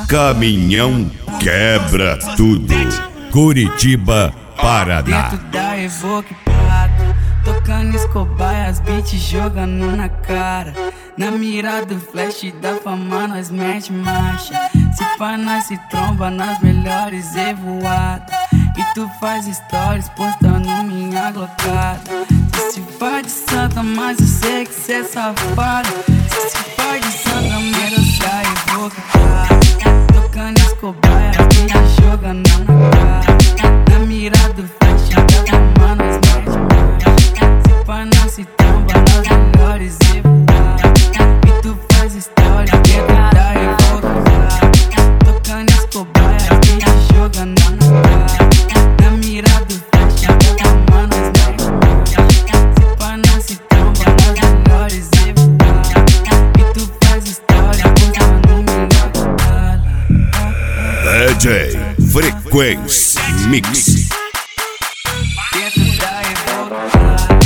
Caminhão quebra tudo. Curitiba, Paraná. Dentro da Evoque Prado, tocando Escobar, as beats jogando na cara. Na mira do flash da fama nós mete marcha. Se pá nós se tromba nas melhores evoadas. E tu faz stories postando minha glocada. Se pá de santa, mas eu sei que cê é safado. Se pá de santa, mas eu saio Evoque Prado, tocando Escobar, as beats jogando na cara. Na mira do flash da fama nós mete marcha. Se pá nós se tromba nas melhores evoadas. E tu faz história dentro da Evoque Prado, tocando Escobar, as beats jogando na cara. Na mira do flash da fama nós mete marcha. Se pá nós se tromba nas melhores evoadas. E tu faz história postando minha glocada. DJ Frequência Mix. Dentro da Evoque Prado.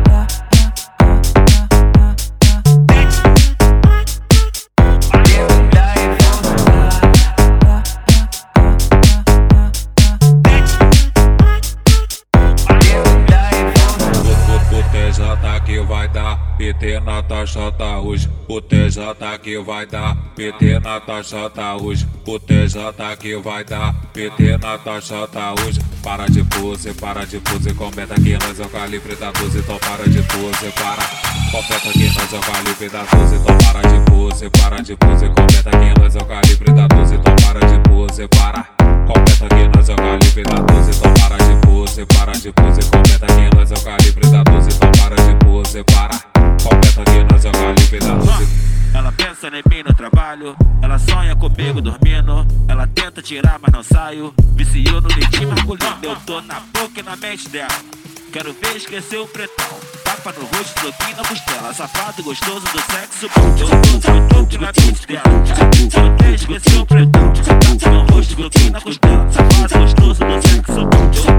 Que vai dar PT na taxa tá hoje. O TJ que vai dar PT na taxa tá hoje. O TJ que vai dar PT na taxa tá hoje. Para de pose, comenta que nós é o calibre da 12. Então para de pose, para. Completa que nós é o calibre da 12. Então para de pose, comenta que nós é o calibre da 12. Então para de pose, para. Completa que nós é o calibre da 12. Então para de pose, comenta que nós é o calibre da 12. Então para de pose, para. Completa que nós é o calibre da 12. Ela pensa em mim no trabalho, ela sonha comigo dormindo. Ela tenta tirar, mas não saio. Viciou no leitinho masculino, eu tô na boca e na mente dela. Quero ver esquecer o pretão. Tapa no rosto, bloquinho na costela. Safado gostoso do sexo, eu tô na boca e na mente dela. Quero ver esquecer o pretão. Tapa no rosto, bloquinho na costela. Safado gostoso do sexo,